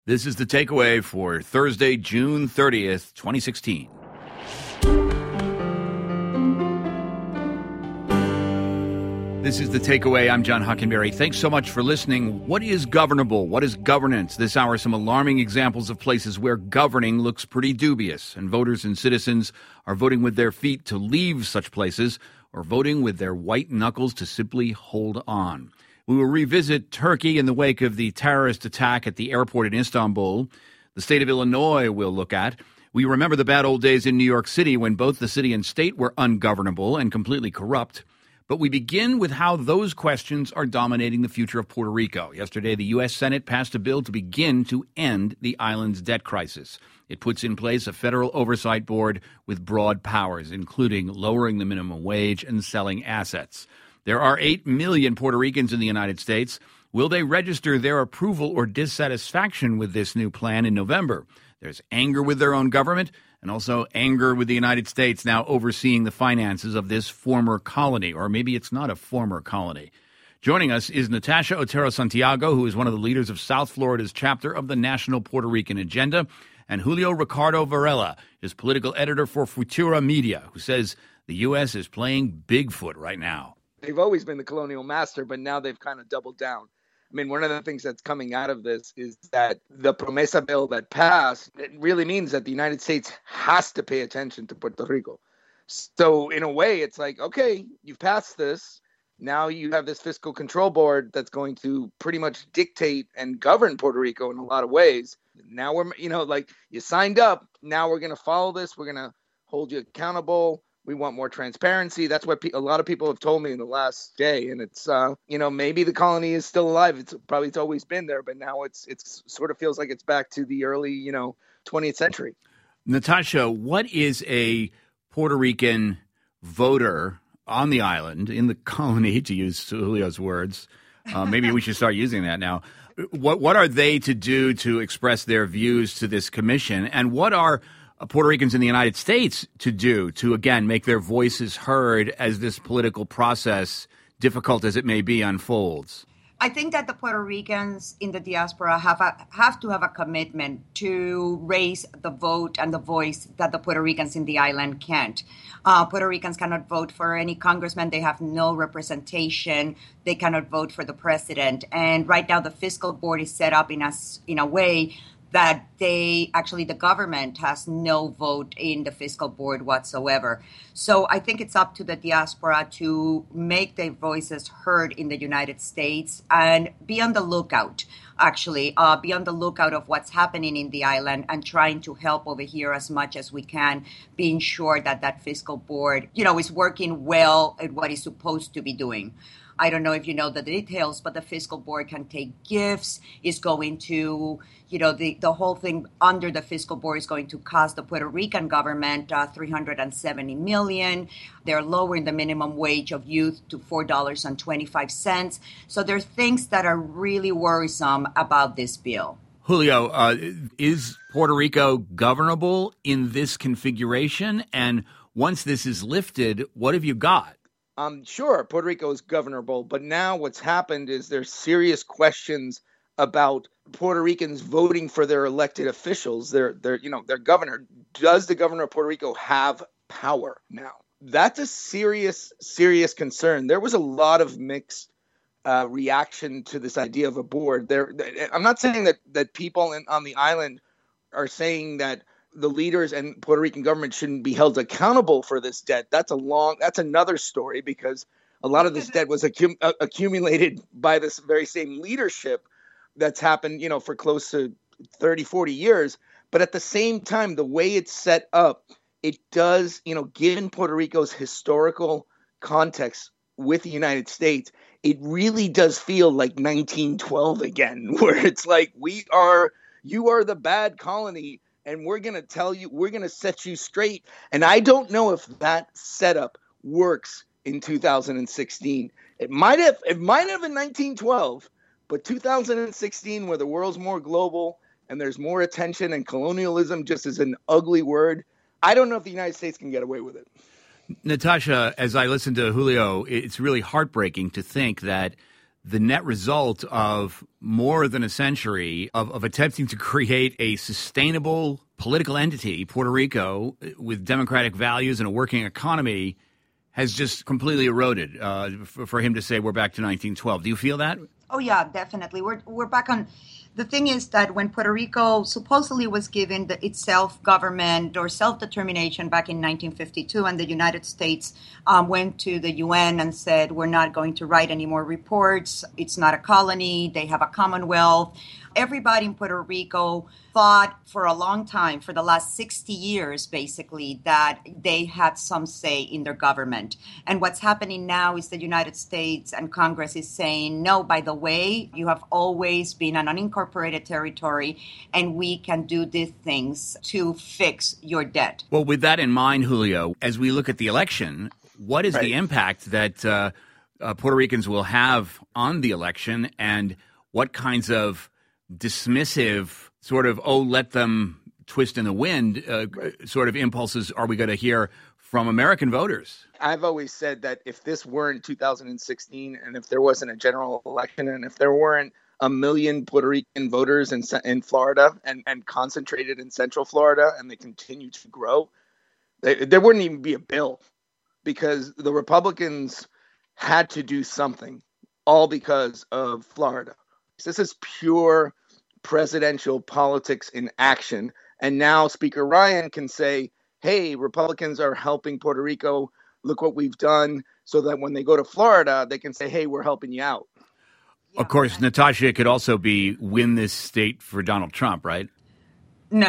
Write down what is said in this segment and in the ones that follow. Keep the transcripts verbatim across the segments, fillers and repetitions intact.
This is the takeaway for Thursday, June thirtieth, twenty sixteen. This is the takeaway. I'm John Hockenberry. Thanks so much for listening. What is governable? What is governance? This hour, some alarming examples of places where governing looks pretty dubious, and voters and citizens are voting with their feet to leave such places or voting with their white knuckles to simply hold on. We will revisit Turkey in the wake of the terrorist attack at the airport in Istanbul. The state of Illinois we'll look at. We remember the bad old days in New York City when both the city and state were ungovernable and completely corrupt. But we begin with how those questions are dominating the future of Puerto Rico. Yesterday, the U S Senate passed a bill to begin to end the island's debt crisis. It puts in place a federal oversight board with broad powers, including lowering the minimum wage and selling assets. There are eight million Puerto Ricans in the United States. Will they register their approval or dissatisfaction with this new plan in November? There's anger with their own government and also anger with the United States now overseeing the finances of this former colony, or maybe it's not a former colony. Joining us is Natasha Otero Santiago, who is one of the leaders of South Florida's chapter of the National Puerto Rican Agenda, and Julio Ricardo Varela is political editor for Futura Media, who says the U S is playing Bigfoot right now. They've always been the colonial master, but now they've kind of doubled down. I mean, one of the things that's coming out of this is that the Promesa bill that passed, it really means that the United States has to pay attention to Puerto Rico. So in a way, it's like, okay, you've passed this. Now you have this fiscal control board that's going to pretty much dictate and govern Puerto Rico in a lot of ways. Now we're, you know, like you signed up. Now we're going to follow this. We're going to hold you accountable. We want more transparency. That's what pe- a lot of people have told me in the last day. And it's, uh, you know, maybe the colony is still alive. It's probably it's always been there, but now it's it's sort of feels like it's back to the early, you know, twentieth century. Natasha, what is a Puerto Rican voter on the island, in the colony, to use Julio's words? Uh, maybe we should start using that now. What what are they to do to express their views to this commission? And what are Puerto Ricans in the United States to do to, again, make their voices heard as this political process, difficult as it may be, unfolds? I think that the Puerto Ricans in the diaspora have a, have to have a commitment to raise the vote and the voice that the Puerto Ricans in the island can't. Uh, Puerto Ricans cannot vote for any congressman. They have no representation. They cannot vote for the president. And right now the fiscal board is set up in a, in a way that they actually the government has no vote in the fiscal board whatsoever. So I think it's up to the diaspora to make their voices heard in the United States and be on the lookout, actually, uh, be on the lookout of what's happening in the island and trying to help over here as much as we can, being sure that that fiscal board, you know, is working well at what it's supposed to be doing. I don't know if you know the details, but the fiscal board can take gifts, is going to, you know, the, the whole thing under the fiscal board is going to cost the Puerto Rican government uh, three hundred seventy million dollars. They're lowering the minimum wage of youth to four dollars and twenty-five cents. So there are things that are really worrisome about this bill. Julio, uh, is Puerto Rico governable in this configuration? And once this is lifted, what have you got? Um, sure, Puerto Rico is governable, but now what's happened is there's serious questions about Puerto Ricans voting for their elected officials, their, their, you know, their governor. Does the governor of Puerto Rico have power now? That's a serious, serious concern. There was a lot of mixed uh, reaction to this idea of a board. There, I'm not saying that that people in, on the island are saying that the leaders and Puerto Rican government shouldn't be held accountable for this debt. That's a long, that's another story, because a lot of this debt was accum- accumulated by this very same leadership that's happened, you know, for close to thirty, forty years. But at the same time, the way it's set up, it does, you know, given Puerto Rico's historical context with the United States, it really does feel like nineteen twelve again, where it's like, we are, you are the bad colony, and we're going to tell you, we're going to set you straight. And I don't know if that setup works in two thousand sixteen. It might have, it might have in nineteen twelve, but two thousand sixteen, where the world's more global and there's more attention and colonialism just is an ugly word, I don't know if the United States can get away with it. Natasha, as I listen to Julio, it's really heartbreaking to think that the net result of more than a century of, of attempting to create a sustainable political entity, Puerto Rico, with democratic values and a working economy, has just completely eroded uh, for, for him to say we're back to nineteen twelve. Do you feel that? Oh, yeah, definitely. We're we're back on. The thing is that when Puerto Rico supposedly was given the, its self-government or self-determination back in nineteen fifty-two, and the United States um, went to the U N and said, we're not going to write any more reports. It's not a colony. They have a commonwealth. Everybody in Puerto Rico thought for a long time, for the last sixty years, basically, that they had some say in their government. And what's happening now is the United States and Congress is saying, no, by the way, you have always been an unincorporated territory, and we can do these things to fix your debt. Well, with that in mind, Julio, as we look at the election, what is right. the impact that uh, uh, Puerto Ricans will have on the election, and what kinds of dismissive sort of, oh, let them twist in the wind uh, sort of impulses are we going to hear from American voters? I've always said that if this weren't two thousand sixteen and if there wasn't a general election and if there weren't a million Puerto Rican voters in, in Florida and, and concentrated in Central Florida and they continue to grow, they, there wouldn't even be a bill because the Republicans had to do something, all because of Florida. This is pure presidential politics in action. And now Speaker Ryan can say, hey, Republicans are helping Puerto Rico. Look what we've done, so that when they go to Florida, they can say, hey, we're helping you out. Of course, Natasha, could also be win this state for Donald Trump, right? No,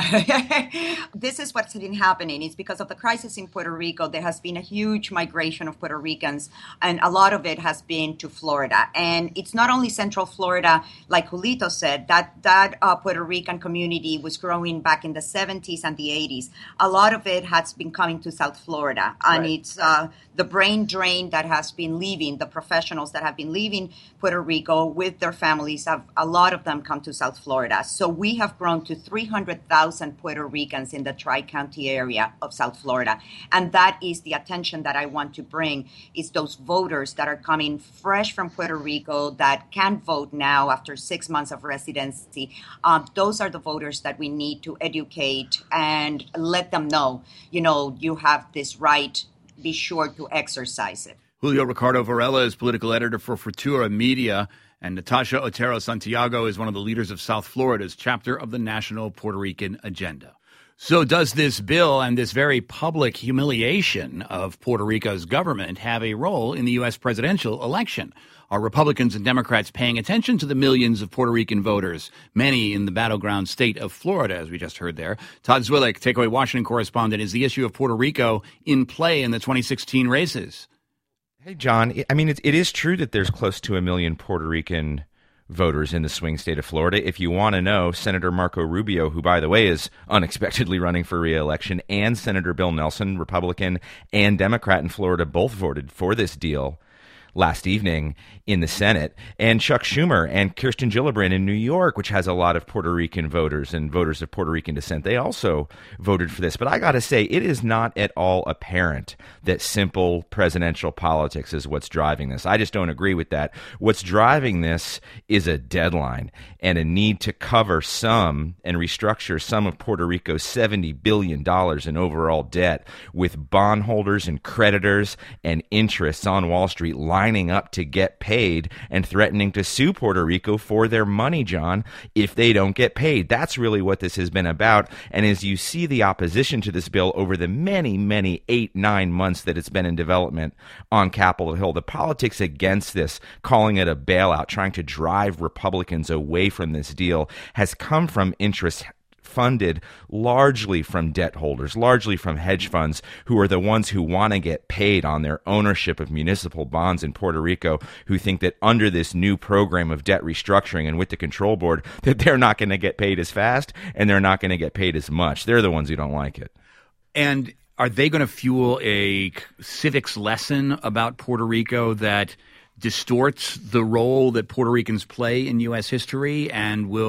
this is what's been happening. It's because of the crisis in Puerto Rico. There has been a huge migration of Puerto Ricans, and a lot of it has been to Florida. And it's not only Central Florida, like Julito said, that that uh, Puerto Rican community was growing back in the seventies and the eighties. A lot of it has been coming to South Florida, and right. it's uh, the brain drain that has been leaving, the professionals that have been leaving Puerto Rico with their families, have a lot of them come to South Florida. So we have grown to three hundred thousand Puerto Ricans in the Tri-County area of South Florida. And that is the attention that I want to bring, is those voters that are coming fresh from Puerto Rico that can vote now after six months of residency. Um, those are the voters that we need to educate and let them know, you know, you have this right, be sure to exercise it. Julio Ricardo Varela is political editor for Futura Media, and Natasha Otero Santiago is one of the leaders of South Florida's chapter of the National Puerto Rican Agenda. So does this bill and this very public humiliation of Puerto Rico's government have a role in the U S presidential election? Are Republicans and Democrats paying attention to the millions of Puerto Rican voters, many in the battleground state of Florida, as we just heard there? Todd Zwillich, Takeaway Washington correspondent, is the issue of Puerto Rico in play in the twenty sixteen races? Hey, John, I mean, it, it is true that there's close to a million Puerto Rican voters in the swing state of Florida. If you want to know, Senator Marco Rubio, who, by the way, is unexpectedly running for re-election, and Senator Bill Nelson, Republican and Democrat in Florida, both voted for this deal last evening in the Senate, and Chuck Schumer and Kirsten Gillibrand in New York, which has a lot of Puerto Rican voters and voters of Puerto Rican descent, they also voted for this. But I got to say, it is not at all apparent that simple presidential politics is what's driving this. I just don't agree with that. What's driving this is a deadline and a need to cover some and restructure some of Puerto Rico's seventy billion dollars in overall debt, with bondholders and creditors and interests on Wall Street lining up to get paid and threatening to sue Puerto Rico for their money, John, if they don't get paid. That's really what this has been about. And as you see the opposition to this bill over the many, many eight, nine months that it's been in development on Capitol Hill, the politics against this, calling it a bailout, trying to drive Republicans away from this deal, has come from interests funded largely from debt holders, largely from hedge funds, who are the ones who want to get paid on their ownership of municipal bonds in Puerto Rico, who think that under this new program of debt restructuring and with the control board, that they're not going to get paid as fast and they're not going to get paid as much. They're the ones who don't like it. And are they going to fuel a civics lesson about Puerto Rico that distorts the role that Puerto Ricans play in U S history? And will Puerto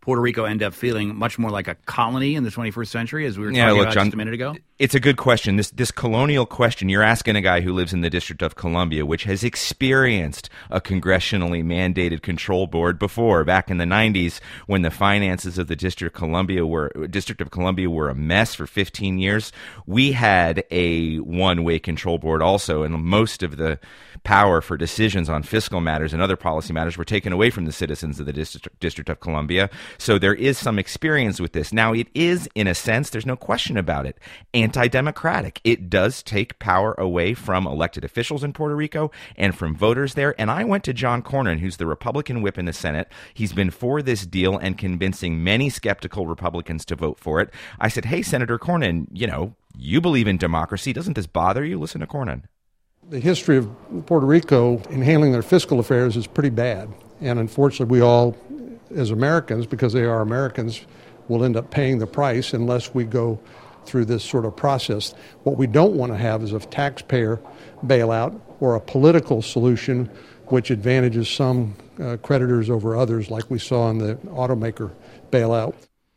Puerto Rico end up feeling much more like a colony in the twenty-first century, as we were yeah, talking look, about John, just a minute ago? It's a good question. This this colonial question, you're asking a guy who lives in the District of Columbia, which has experienced a congressionally mandated control board before, back in the nineties, when the finances of the District of Columbia were District of Columbia were a mess for fifteen years. We had a one-way control board also, and most of the power for decisions on fiscal matters and other policy matters were taken away from the citizens of the District, District of Columbia. So there is some experience with this. Now, it is, in a sense, there's no question about it, anti-democratic. It does take power away from elected officials in Puerto Rico and from voters there. And I went to John Cornyn, who's the Republican whip in the Senate. He's been for this deal and convincing many skeptical Republicans to vote for it. I said, hey, Senator Cornyn, you know, you believe in democracy. Doesn't this bother you? Listen to Cornyn. The history of Puerto Rico in handling their fiscal affairs is pretty bad. And unfortunately, we all, as Americans, because they are Americans, will end up paying the price unless we go through this sort of process. What we don't want to have is a taxpayer bailout or a political solution which advantages some uh, creditors over others, like we saw in the automaker bailout.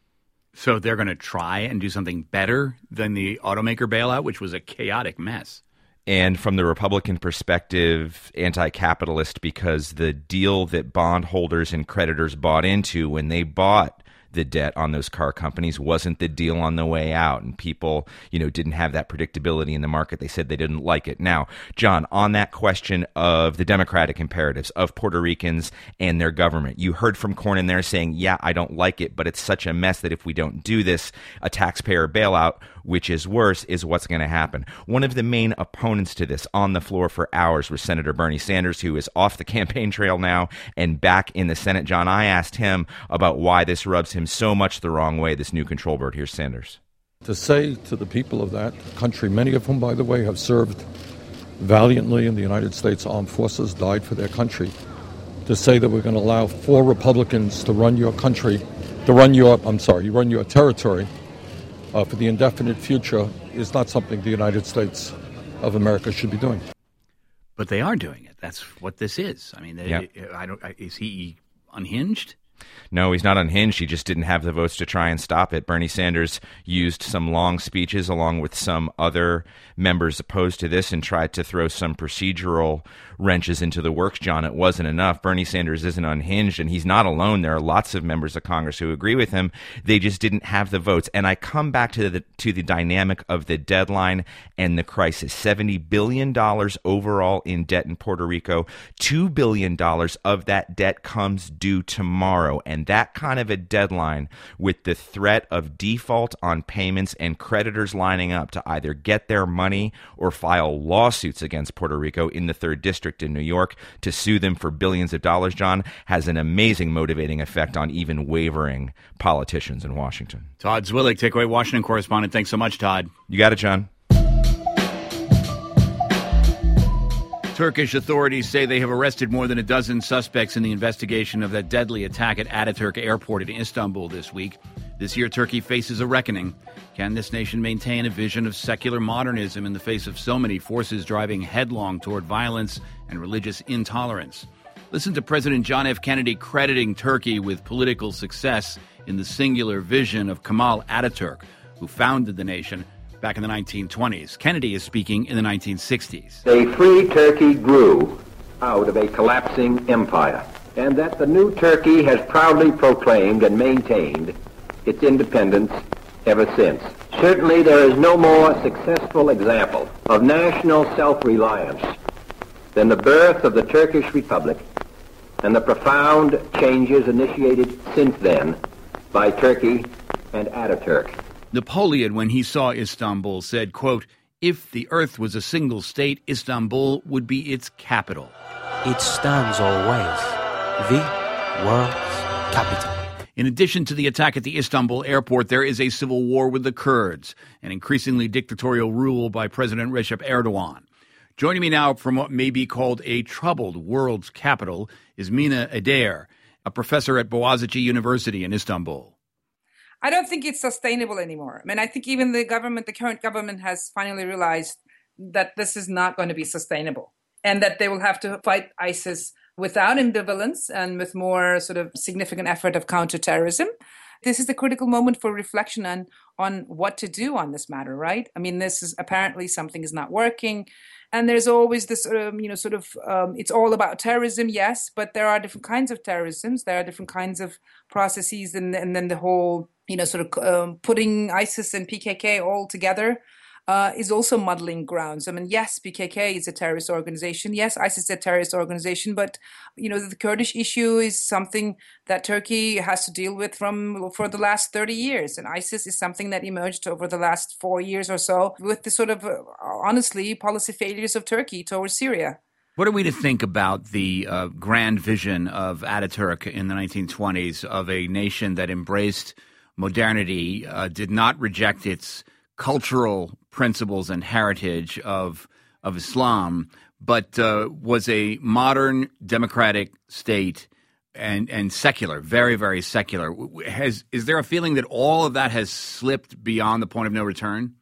So they're going to try and do something better than the automaker bailout, which was a chaotic mess. And from the Republican perspective, anti-capitalist, because the deal that bondholders and creditors bought into when they bought the debt on those car companies wasn't the deal on the way out. And people, you know, didn't have that predictability in the market. They said they didn't like it. Now, John, on that question of the democratic imperatives of Puerto Ricans and their government, you heard from Cornyn there saying, yeah, I don't like it, but it's such a mess that if we don't do this, a taxpayer bailout, which is worse, is what's going to happen. One of the main opponents to this on the floor for hours was Senator Bernie Sanders, who is off the campaign trail now and back in the Senate. John, I asked him about why this rubs him so much the wrong way, this new control board. Here's Sanders. To say to the people of that country, many of whom, by the way, have served valiantly in the United States Armed Forces, died for their country, to say that we're going to allow four Republicans to run your country, to run your, I'm sorry, run your territory uh, for the indefinite future is not something the United States of America should be doing. But they are doing it. That's what this is. I mean, they, Yep. I don't. Is he unhinged? No, he's not unhinged. He just didn't have the votes to try and stop it. Bernie Sanders used some long speeches along with some other members opposed to this and tried to throw some procedural wrenches into the works, John. It wasn't enough. Bernie Sanders isn't unhinged, and he's not alone. There are lots of members of Congress who agree with him. They just didn't have the votes. And I come back to the to the dynamic of the deadline and the crisis. seventy billion dollars overall in debt in Puerto Rico. two billion dollars of that debt comes due tomorrow. And that kind of a deadline, with the threat of default on payments and creditors lining up to either get their money or file lawsuits against Puerto Rico in the third district in New York to sue them for billions of dollars, John, has an amazing motivating effect on even wavering politicians in Washington. Todd Zwillig, Takeaway Washington correspondent. Thanks so much, Todd. You got it, John. Turkish authorities say they have arrested more than a dozen suspects in the investigation of that deadly attack at Ataturk Airport in Istanbul this week. This year, Turkey faces a reckoning. Can this nation maintain a vision of secular modernism in the face of so many forces driving headlong toward violence and religious intolerance? Listen to President John F. Kennedy crediting Turkey with political success in the singular vision of Kemal Ataturk, who founded the nation back in the nineteen twenties. Kennedy is speaking in the nineteen sixties. A free Turkey grew out of a collapsing empire, and that the new Turkey has proudly proclaimed and maintained its independence ever since. Certainly there is no more successful example of national self-reliance than the birth of the Turkish Republic and the profound changes initiated since then by Turkey and Ataturk. Napoleon, when he saw Istanbul, said, quote, "If the earth was a single state, Istanbul would be its capital." It stands always the world's capital. In addition to the attack at the Istanbul airport, there is a civil war with the Kurds, an increasingly dictatorial rule by President Recep Erdogan. Joining me now from what may be called a troubled world's capital is Mina Adair, a professor at Boğaziçi University in Istanbul. I don't think it's sustainable anymore. I mean, I think even the government, the current government, has finally realized that this is not going to be sustainable and that they will have to fight ISIS without ambivalence and with more sort of significant effort of counterterrorism. This is a critical moment for reflection on, on what to do on this matter, right? I mean, this is apparently something is not working. And there's always this, um, you know, sort of, um, it's all about terrorism, yes, but there are different kinds of terrorisms. There are different kinds of processes. And, and then the whole, you know, sort of um, putting ISIS and P K K all together Uh, is also muddling grounds. I mean, yes, P K K is a terrorist organization. Yes, ISIS is a terrorist organization. But, you know, the Kurdish issue is something that Turkey has to deal with from for the last thirty years. And ISIS is something that emerged over the last four years or so with the sort of, uh, honestly, policy failures of Turkey towards Syria. What are we to think about the uh, grand vision of Ataturk in the nineteen twenties of a nation that embraced modernity, uh, did not reject its cultural principles and heritage of of Islam, but uh, was a modern democratic state and and secular, very, very secular? Has is there a feeling that all of that has slipped beyond the point of no return?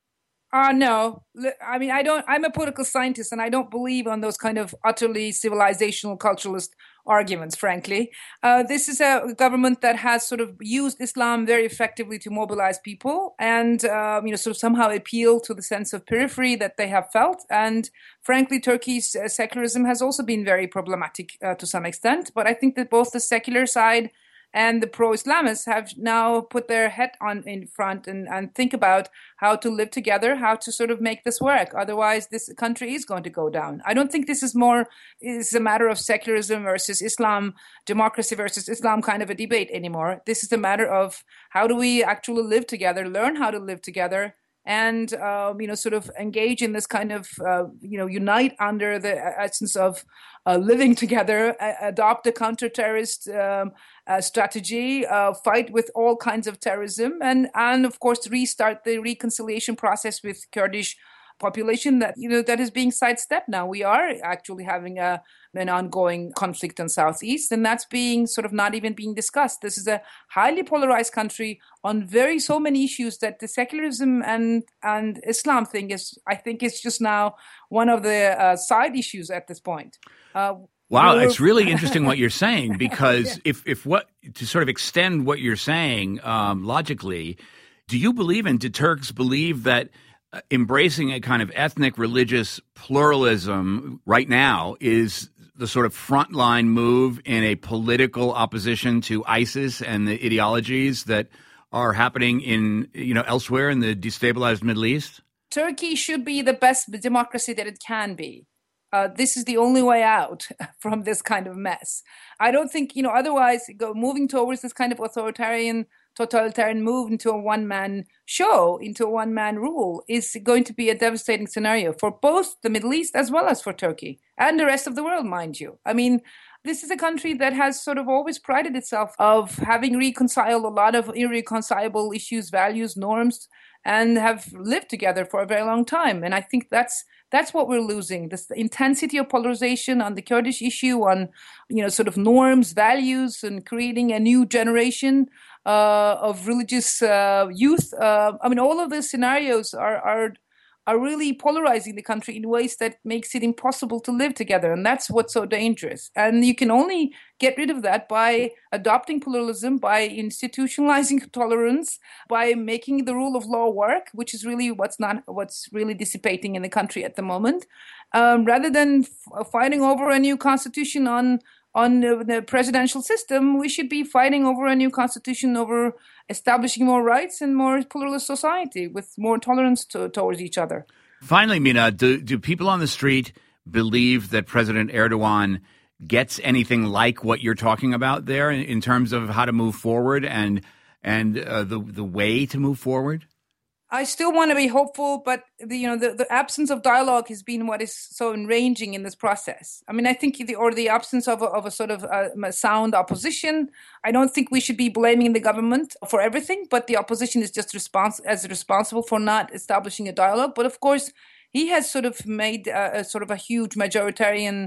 Uh, no, I mean, I don't, I'm a political scientist and I don't believe on those kind of utterly civilizational culturalist arguments, frankly. Uh, this is a government that has sort of used Islam very effectively to mobilize people and, um, you know, sort of somehow appeal to the sense of periphery that they have felt. And frankly, Turkey's uh, secularism has also been very problematic uh, to some extent. But I think that both the secular side and the pro-Islamists have now put their head on in front and, and think about how to live together, how to sort of make this work. Otherwise, this country is going to go down. I don't think this is more is a matter of secularism versus Islam, democracy versus Islam kind of a debate anymore. This is a matter of how do we actually live together, learn how to live together, and um, you know, sort of engage in this kind of uh, you know, unite under the essence of uh, living together, a- adopt a counter-terrorist um, uh, strategy, uh, fight with all kinds of terrorism, and and of course restart the reconciliation process with Kurdish population that you know that is being sidestepped now. We are actually having a an ongoing conflict in Southeast, and that's being sort of not even being discussed. This is a highly polarized country on very so many issues that the secularism and and Islam thing is, I think, is just now one of the uh, side issues at this point. Uh, Wow, it's really interesting what you're saying, because yeah. if if what to sort of extend what you're saying um, logically, do you believe and do Turks believe that uh, embracing a kind of ethnic religious pluralism right now is the sort of frontline move in a political opposition to ISIS and the ideologies that are happening in, you know, elsewhere in the destabilized Middle East? Turkey should be the best democracy that it can be. Uh, this is the only way out from this kind of mess. I don't think, you know, otherwise go moving towards this kind of authoritarian, totalitarian move into a one-man show, into a one-man rule is going to be a devastating scenario for both the Middle East as well as for Turkey and the rest of the world, mind you. I mean, this is a country that has sort of always prided itself of having reconciled a lot of irreconcilable issues, values, norms, and have lived together for a very long time. And I think that's that's what we're losing. This the intensity of polarization on the Kurdish issue, on you know sort of norms, values, and creating a new generation uh, of religious uh, youth. Uh, I mean, all of those scenarios are are are really polarizing the country in ways that makes it impossible to live together. And that's what's so dangerous. And you can only get rid of that by adopting pluralism, by institutionalizing tolerance, by making the rule of law work, which is really what's not what's really dissipating in the country at the moment, um, rather than f- fighting over a new constitution on on the, the presidential system. We should be fighting over a new constitution, over establishing more rights and more pluralist society with more tolerance to, towards each other. Finally, Mina, do, do people on the street believe that President Erdogan gets anything like what you're talking about there in, in terms of how to move forward and and uh, the the way to move forward? I still want to be hopeful, but the, you know the, the absence of dialogue has been what is so enraging in this process. I mean, I think the or the absence of a, of a sort of a, a sound opposition. I don't think we should be blaming the government for everything, but the opposition is just respons- as responsible for not establishing a dialogue. But of course, he has sort of made a, a sort of a huge majoritarian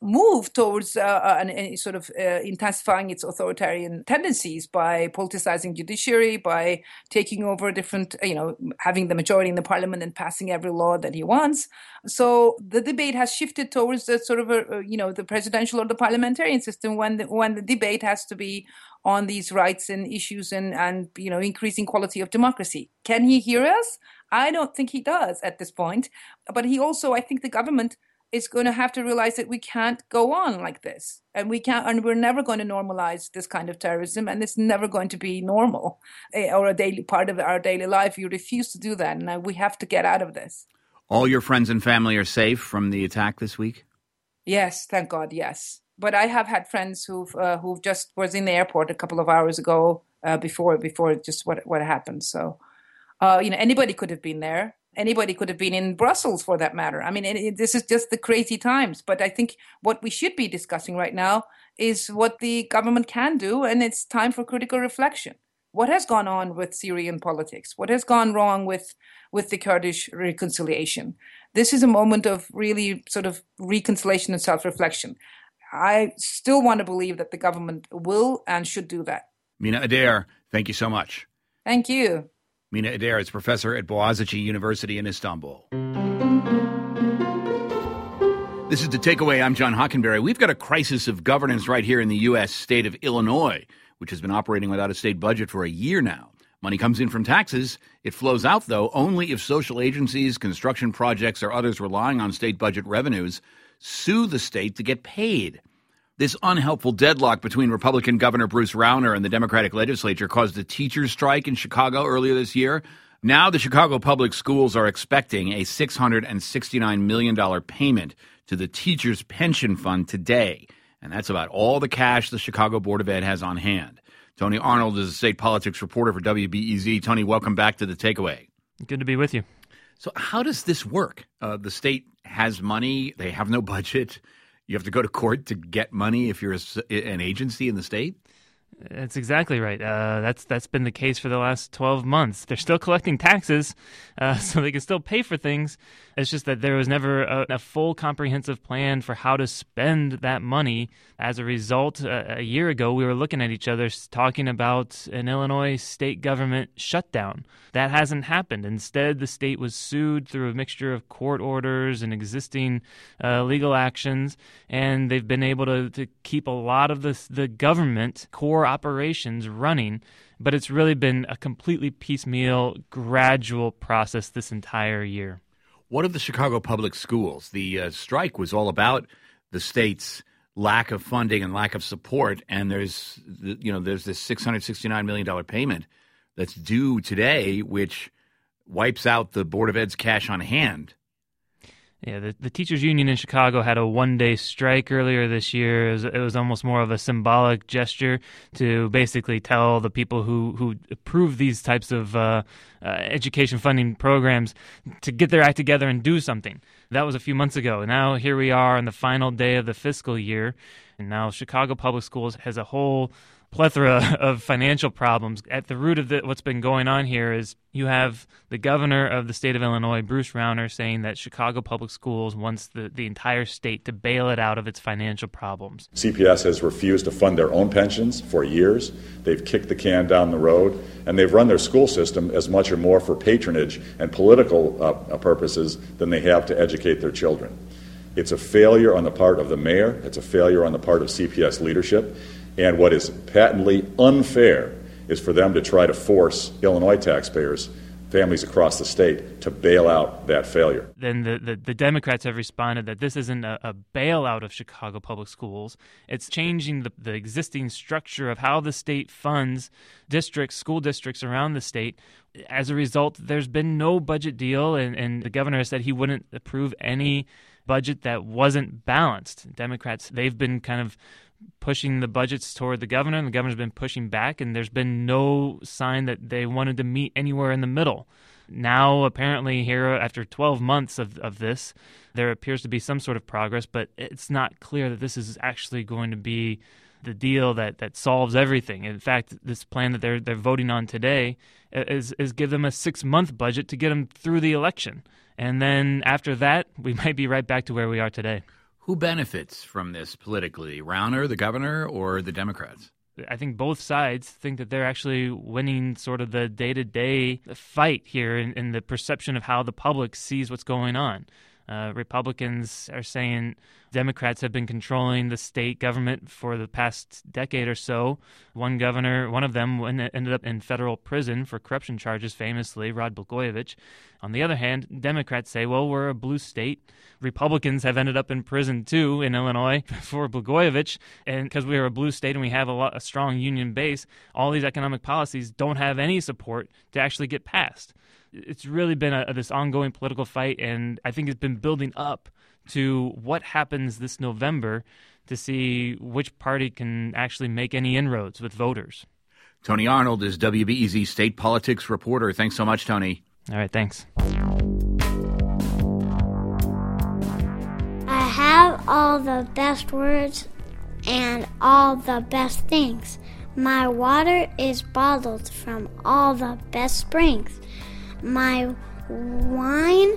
move towards uh, an, a sort of uh, intensifying its authoritarian tendencies by politicizing judiciary, by taking over different, you know, having the majority in the parliament and passing every law that he wants. So the debate has shifted towards the sort of, a, you know, the presidential or the parliamentarian system when the, when the debate has to be on these rights and issues and, and, you know, increasing quality of democracy. Can he hear us? I don't think he does at this point. But he also, I think the government is going to have to realize that we can't go on like this, and we can't, and we're never going to normalize this kind of terrorism, and it's never going to be normal or a daily part of our daily life. You refuse to do that, and we have to get out of this. All your friends and family are safe from the attack this week? Yes, thank God, yes. But I have had friends who've uh, who just was in the airport a couple of hours ago uh, before before just what what happened. So, uh, you know, anybody could have been there. Anybody could have been in Brussels, for that matter. I mean, it, it, this is just the crazy times. But I think what we should be discussing right now is what the government can do, and it's time for critical reflection. What has gone on with Syrian politics? What has gone wrong with, with the Kurdish reconciliation? This is a moment of really sort of reconciliation and self-reflection. I still want to believe that the government will and should do that. Mina Adair, thank you so much. Thank you. Mina Adair is professor at Boğaziçi University in Istanbul. This is The Takeaway. I'm John Hockenberry. We've got a crisis of governance right here in the U S state of Illinois, which has been operating without a state budget for a year now. Money comes in from taxes. It flows out, though, only if social agencies, construction projects, or others relying on state budget revenues sue the state to get paid. This unhelpful deadlock between Republican Governor Bruce Rauner and the Democratic legislature caused a teachers' strike in Chicago earlier this year. Now the Chicago Public Schools are expecting a six hundred sixty-nine million dollars payment to the teachers' pension fund today. And that's about all the cash the Chicago Board of Ed has on hand. Tony Arnold is a state politics reporter for W B E Z. Tony, welcome back to The Takeaway. Good to be with you. So how does this work? Uh, the state has money. They have no budget. You have to go to court to get money if you're a, an agency in the state? That's exactly right. Uh, that's that's been the case for the last twelve months. They're still collecting taxes, uh, so they can still pay for things. It's just that there was never a, a full comprehensive plan for how to spend that money. As a result, uh, a year ago, we were looking at each other talking about an Illinois state government shutdown. That hasn't happened. Instead, the state was sued through a mixture of court orders and existing uh, legal actions, and they've been able to, to keep a lot of the, the government core operations running, but it's really been a completely piecemeal, gradual process this entire year. What of the Chicago Public Schools? The uh, strike was all about the state's lack of funding and lack of support, and there's you know there's this six hundred sixty-nine million dollars payment that's due today, which wipes out the Board of Ed's cash on hand. Yeah, the, the teachers union in Chicago had a one-day strike earlier this year. It was, it was almost more of a symbolic gesture to basically tell the people who, who approve these types of uh, uh, education funding programs to get their act together and do something. That was a few months ago. Now here we are on the final day of the fiscal year, and now Chicago Public Schools has a whole plethora of financial problems. At the root of the, what's been going on here is you have the governor of the state of Illinois, Bruce Rauner, saying that Chicago Public Schools wants the, the entire state to bail it out of its financial problems. C P S has refused to fund their own pensions for years. They've kicked the can down the road, and they've run their school system as much or more for patronage and political uh, purposes than they have to educate their children. It's a failure on the part of the mayor. It's a failure on the part of C P S leadership. And what is patently unfair is for them to try to force Illinois taxpayers, families across the state, to bail out that failure. Then the, the, the Democrats have responded that this isn't a, a bailout of Chicago Public Schools. It's changing the, the existing structure of how the state funds districts, school districts around the state. As a result, there's been no budget deal, and, and the governor has said he wouldn't approve any budget that wasn't balanced. Democrats, they've been kind of pushing the budgets toward the governor, and the governor's been pushing back, and there's been no sign that they wanted to meet anywhere in the middle. Now, apparently, here, after twelve months of, of this, there appears to be some sort of progress, but it's not clear that this is actually going to be the deal that, that solves everything. In fact, this plan that they're they're voting on today is is give them a six-month budget to get them through the election. And then after that, we might be right back to where we are today. Who benefits from this politically, Rauner, the governor, or the Democrats? I think both sides think that they're actually winning sort of the day-to-day fight here in, in the perception of how the public sees what's going on. Uh, Republicans are saying Democrats have been controlling the state government for the past decade or so. One governor, one of them ended up in federal prison for corruption charges, famously, Rod Blagojevich. On the other hand, Democrats say, well, we're a blue state. Republicans have ended up in prison, too, in Illinois for Blagojevich. And because we are a blue state and we have a, lot, a strong union base, all these economic policies don't have any support to actually get passed. It's really been a, this ongoing political fight, and I think it's been building up to what happens this November to see which party can actually make any inroads with voters. Tony Arnold is W B E Z state politics reporter. Thanks so much, Tony. All right, thanks. I have all the best words and all the best things. My water is bottled from all the best springs. My wine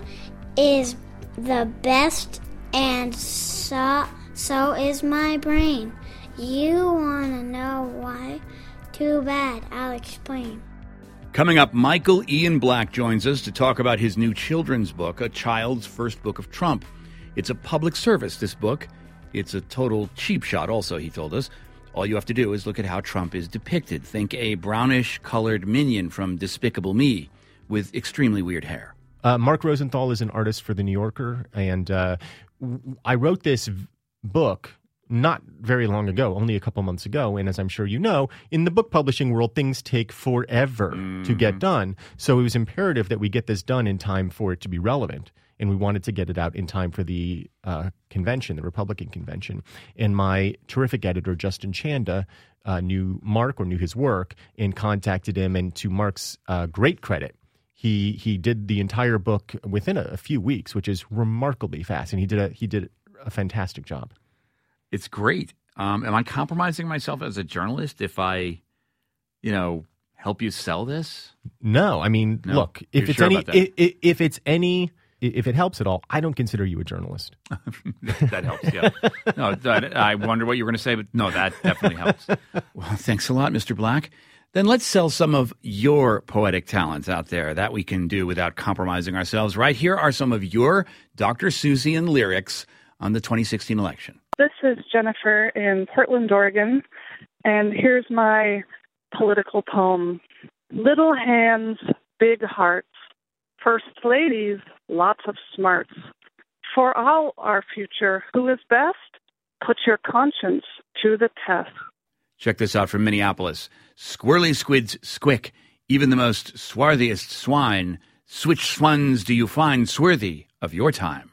is the best, and so, so is my brain. You want to know why? Too bad, I'll explain. Coming up, Michael Ian Black joins us to talk about his new children's book, A Child's First Book of Trump. It's a public service, this book. It's a total cheap shot also, he told us. All you have to do is look at how Trump is depicted. Think a brownish-colored minion from Despicable Me, with extremely weird hair. Uh, Mark Rosenthal is an artist for The New Yorker, and uh, w- I wrote this v- book not very long ago, only a couple months ago, and as I'm sure you know, in the book publishing world, things take forever mm-hmm. to get done. So it was imperative that we get this done in time for it to be relevant, and we wanted to get it out in time for the uh, convention, the Republican convention. And my terrific editor, Justin Chanda, uh, knew Mark or knew his work and contacted him, and to Mark's uh, great credit, He he did the entire book within a, a few weeks, which is remarkably fast, and he did a he did a fantastic job. It's great. Um, am I compromising myself as a journalist if I, you know, help you sell this? No, I mean, no? look, if You're it's sure any about that? if, if it's any if it helps at all, I don't consider you a journalist. That helps. Yeah. No, that, I wonder what you were going to say, but no, that definitely helps. Well, thanks a lot, Mister Black. Then let's sell some of your poetic talents out there. That we can do without compromising ourselves. Right here are some of your Doctor Seussian lyrics on the twenty sixteen election. This is Jennifer in Portland, Oregon, and here's my political poem. Little hands, big hearts, first ladies, lots of smarts. For all our future, who is best? Put your conscience to the test. Check this out from Minneapolis. Squirrely squids squick, even the most swarthiest swine. Switch swans do you find swarthy of your time?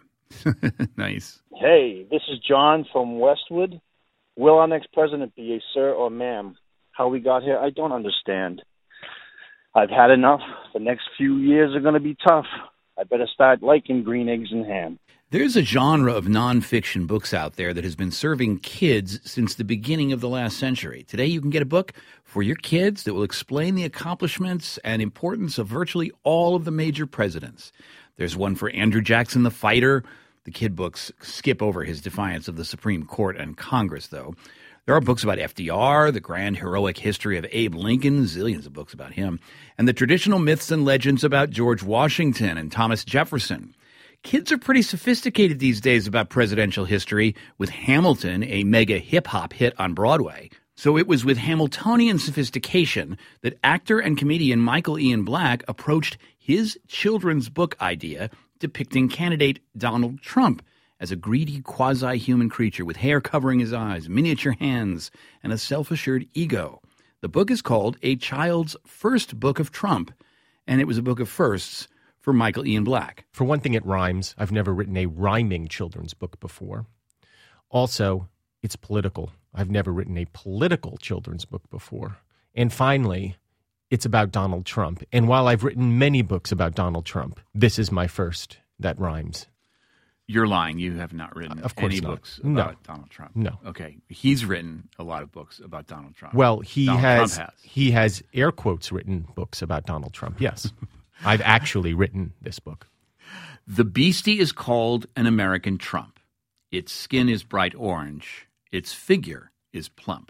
Nice. Hey, this is John from Westwood. Will our next president be a sir or ma'am? How we got here, I don't understand. I've had enough. The next few years are going to be tough. I better start liking green eggs and ham. There's a genre of nonfiction books out there that has been serving kids since the beginning of the last century. Today you can get a book for your kids that will explain the accomplishments and importance of virtually all of the major presidents. There's one for Andrew Jackson, the fighter. The kid books skip over his defiance of the Supreme Court and Congress, though. There are books about F D R, the grand heroic history of Abe Lincoln, zillions of books about him, and the traditional myths and legends about George Washington and Thomas Jefferson. Kids are pretty sophisticated these days about presidential history, with Hamilton a mega hip-hop hit on Broadway. So it was with Hamiltonian sophistication that actor and comedian Michael Ian Black approached his children's book idea depicting candidate Donald Trump as a greedy quasi-human creature with hair covering his eyes, miniature hands, and a self-assured ego. The book is called A Child's First Book of Trump, and it was a book of firsts for Michael Ian Black. For one thing, it rhymes. I've never written a rhyming children's book before. Also, it's political. I've never written a political children's book before. And finally, it's about Donald Trump. And while I've written many books about Donald Trump, this is my first that rhymes. You're lying. You have not written of course any not. books No. about Donald Trump. No. Okay. He's written a lot of books about Donald Trump. Well, he Donald has, Trump has. he has air quotes written books about Donald Trump. Yes. I've actually written this book. The Beastie is called an American Trump. Its skin is bright orange. Its figure is plump.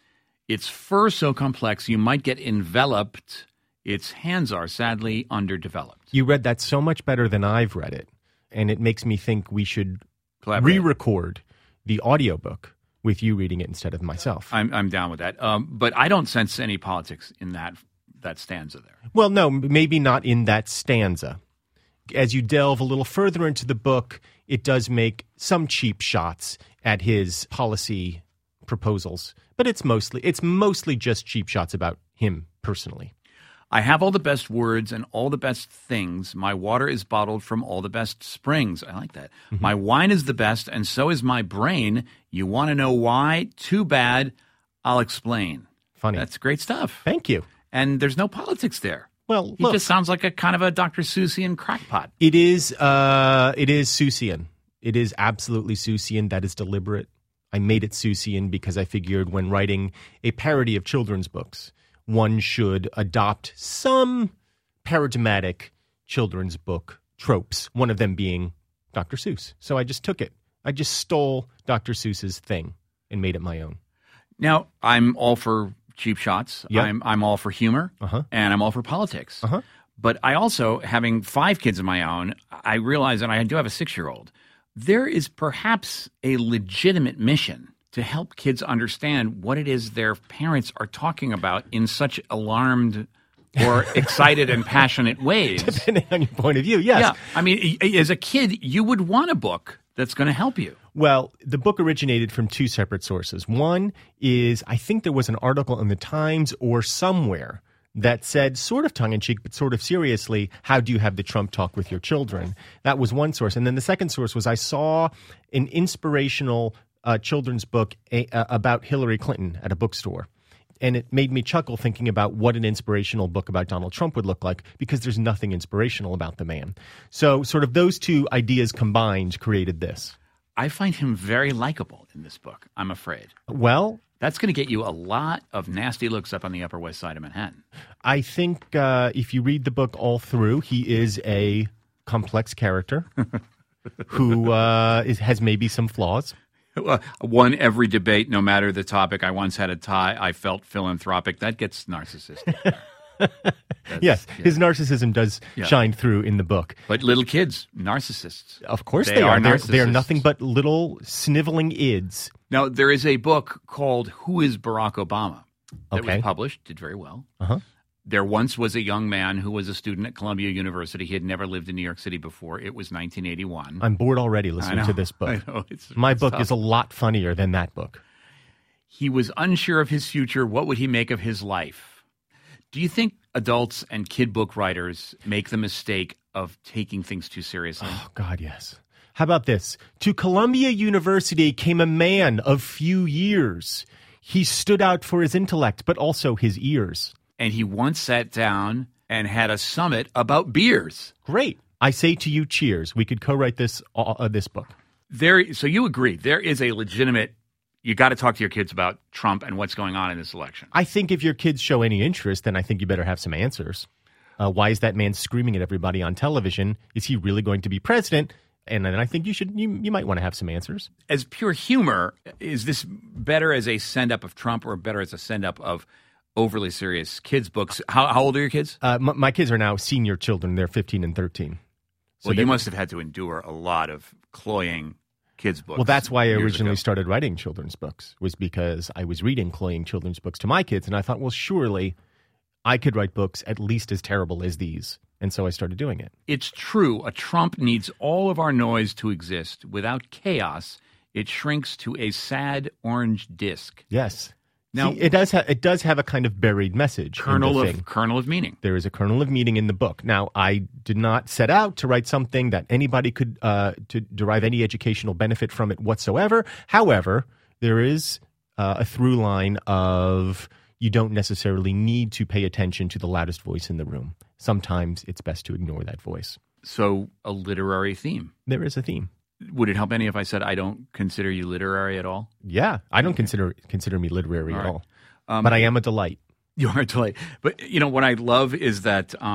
Its fur so complex you might get enveloped. Its hands are sadly underdeveloped. You read that so much better than I've read it, and it makes me think we should Collaborate. re-record the audiobook with you reading it instead of myself. I'm I'm down with that. Um, but I don't sense any politics in that that stanza there. Well, no, maybe not in that stanza. As you delve a little further into the book, it does make some cheap shots at his policy proposals, but it's mostly it's mostly just cheap shots about him personally. I have all the best words and all the best things. My water is bottled from all the best springs. I like that. Mm-hmm. My wine is the best, and so is my brain. You want to know why? Too bad. I'll explain. Funny. That's great stuff. Thank you. And there's no politics there. Well, he look, just sounds like a kind of a Doctor Seussian crackpot. It is. Uh, it is Seussian. It is absolutely Seussian. That is deliberate. I made it Seussian because I figured when writing a parody of children's books, one should adopt some paradigmatic children's book tropes, one of them being Doctor Seuss. So I just took it. I just stole Doctor Seuss's thing and made it my own. Now, I'm all for cheap shots. Yep. I'm I'm all for humor, uh-huh. and I'm all for politics. Uh-huh. But I also, having five kids of my own, I realize, and I do have a six-year-old, there is perhaps a legitimate mission to help kids understand what it is their parents are talking about in such alarmed or excited and passionate ways. Depending on your point of view, yes. Yeah. I mean, as a kid, you would want a book that's going to help you. Well, the book originated from two separate sources. One is, I think there was an article in the Times or somewhere that said, sort of tongue-in-cheek, but sort of seriously, how do you have the Trump talk with your children? That was one source. And then the second source was I saw an inspirational uh, children's book a, uh, about Hillary Clinton at a bookstore. And it made me chuckle thinking about what an inspirational book about Donald Trump would look like, because there's nothing inspirational about the man. So sort of those two ideas combined created this. I find him very likable in this book, I'm afraid. Well, that's going to get you a lot of nasty looks up on the Upper West Side of Manhattan. I think uh, if you read the book all through, he is a complex character who uh, is, has maybe some flaws. Won every debate, no matter the topic. I once had a tie. I felt philanthropic. That gets narcissistic. Yes, yeah. His narcissism does yeah. shine through in the book. But little kids, narcissists. Of course they, they are. are They're, narcissists. they're nothing but little sniveling ids. Now, there is a book called Who is Barack Obama that okay. was published, did very well. Uh-huh. There once was a young man who was a student at Columbia University. He had never lived in New York City before. It was nineteen eighty-one. I'm bored already listening know, to this book. I know, it's, My it's book tough. is a lot funnier than that book. He was unsure of his future. What would he make of his life? Do you think adults and kid book writers make the mistake of taking things too seriously? Oh, God, yes. How about this? To Columbia University came a man of few years. He stood out for his intellect, but also his ears. And he once sat down and had a summit about beers. Great. I say to you, cheers. We could co-write this uh, this book. There. So you agree, there is a legitimate, you got to talk to your kids about Trump and what's going on in this election. I think if your kids show any interest, then I think you better have some answers. Uh, why is that man screaming at everybody on television? Is he really going to be president? And then I think you should you, you might want to have some answers. As pure humor, is this better as a send-up of Trump or better as a send-up of overly serious kids' books? How, how old are your kids? Uh, my, my kids are now senior children. They're fifteen and thirteen. So well, you must have had to endure a lot of cloying kids' books. Well, that's why I originally ago. started writing children's books, was because I was reading cloying children's books to my kids, and I thought, well, surely I could write books at least as terrible as these. And so I started doing it. It's true. A Trump needs all of our noise to exist. Without chaos, it shrinks to a sad orange disc. Yes. Now, See, it does ha- it does have a kind of buried message. Kernel in the of thing. kernel of meaning. There is a kernel of meaning in the book. Now, I did not set out to write something that anybody could uh, to derive any educational benefit from it whatsoever. However, there is uh, a through line of you don't necessarily need to pay attention to the loudest voice in the room. Sometimes it's best to ignore that voice. So, a literary theme. There is a theme. Would it help any if I said I don't consider you literary at all? Yeah, I don't consider consider me literary all at right. all. Um, but I am a delight. You are a delight. But, you know, what I love is that um,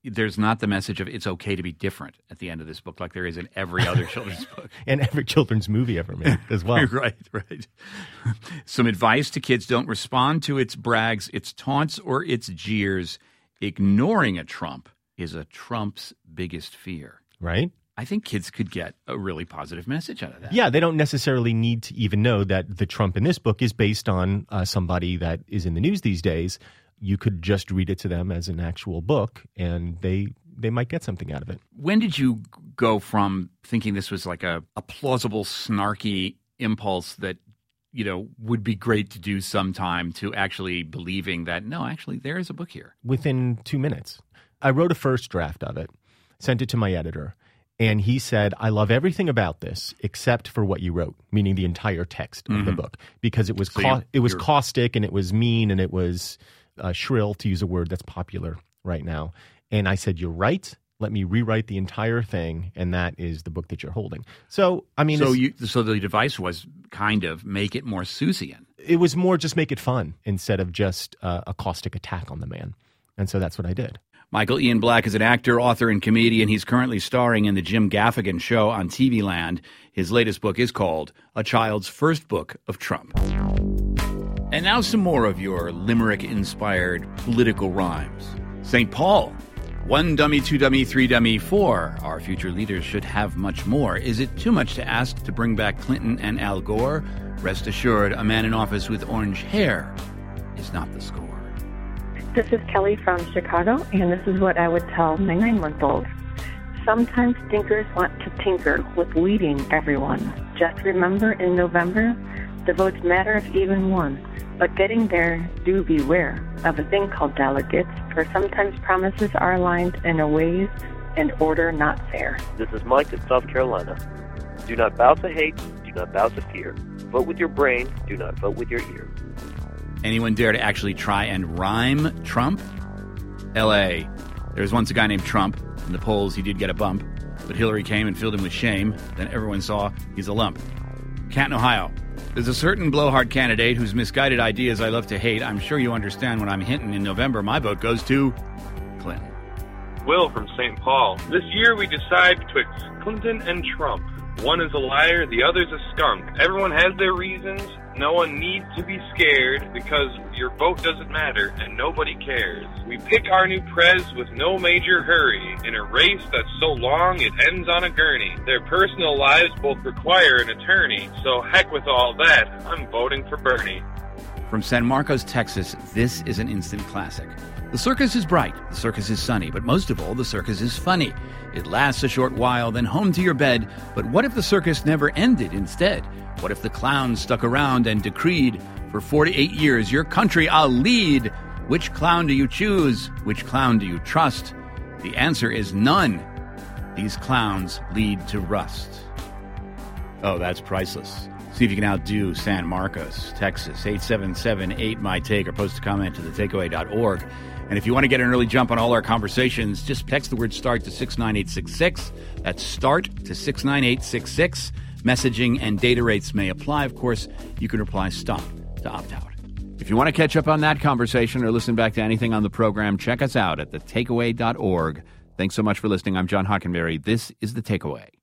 there's not the message of it's okay to be different at the end of this book, like there is in every other children's book. And every children's movie ever made as well. Right, right. Some advice to kids: don't respond to its brags, its taunts, or its jeers. Ignoring a Trump is a Trump's biggest fear. Right. I think kids could get a really positive message out of that. Yeah, they don't necessarily need to even know that the Trump in this book is based on uh, somebody that is in the news these days. You could just read it to them as an actual book, and they they might get something out of it. When did you go from thinking this was like a, a plausible, snarky impulse that, you know, would be great to do sometime to actually believing that, no, actually, there is a book here? Within two minutes. I wrote a first draft of it, sent it to my editor, and he said, I love everything about this except for what you wrote, meaning the entire text of Mm-hmm. the book, because it was So ca- you- it was you're- caustic and it was mean and it was uh, shrill, to use a word that's popular right now. And I said, you're right. Let me rewrite the entire thing, and that is the book that you're holding. So, I mean, so it's- you, so the device was kind of make it more Seussian. it was more just make it fun instead of just uh, a caustic attack on the man. And so that's what I did. Michael Ian Black is an actor, author, and comedian. He's currently starring in the Jim Gaffigan Show on T V Land. His latest book is called A Child's First Book of Trump. And now some more of your limerick-inspired political rhymes. Saint Paul. One dummy, two dummy, three dummy, four. Our future leaders should have much more. Is it too much to ask to bring back Clinton and Al Gore? Rest assured, a man in office with orange hair is not the score. This is Kelly from Chicago, and this is what I would tell my nine-month-old. Sometimes thinkers want to tinker with leading everyone. Just remember, in November, the votes matter if even one. But getting there, do beware of a thing called delegates, for sometimes promises are aligned in a ways and order not fair. This is Mike in South Carolina. Do not bow to hate, do not bow to fear. Vote with your brain, do not vote with your ear. Anyone dare to actually try and rhyme Trump? L A. There was once a guy named Trump. In the polls, he did get a bump. But Hillary came and filled him with shame. Then everyone saw he's a lump. Canton, Ohio. There's a certain blowhard candidate whose misguided ideas I love to hate. I'm sure you understand when I'm hinting in November my vote goes to Clinton. Will from Saint Paul. This year we decide betwixt Clinton and Trump. One is a liar, the other's a skunk. Everyone has their reasons. No one needs to be scared because your vote doesn't matter and nobody cares. We pick our new prez with no major hurry in a race that's so long it ends on a gurney. Their personal lives both require an attorney, so heck with all that, I'm voting for Bernie. From San Marcos, Texas, this is an instant classic. The circus is bright, the circus is sunny, but most of all, the circus is funny. It lasts a short while, then home to your bed. But what if the circus never ended instead? What if the clowns stuck around and decreed, for forty-eight years, your country I'll lead? Which clown do you choose? Which clown do you trust? The answer is none. These clowns lead to rust. Oh, that's priceless. See if you can outdo San Marcos, Texas. eight seven seven eight M Y Take or post a comment to the takeaway dot org. And if you want to get an early jump on all our conversations, just text the word START to six nine eight six six. That's START to six nine eight six six. Messaging and data rates may apply. Of course, you can reply STOP to opt out. If you want to catch up on that conversation or listen back to anything on the program, check us out at the takeaway dot org. Thanks so much for listening. I'm John Hockenberry. This is The Takeaway.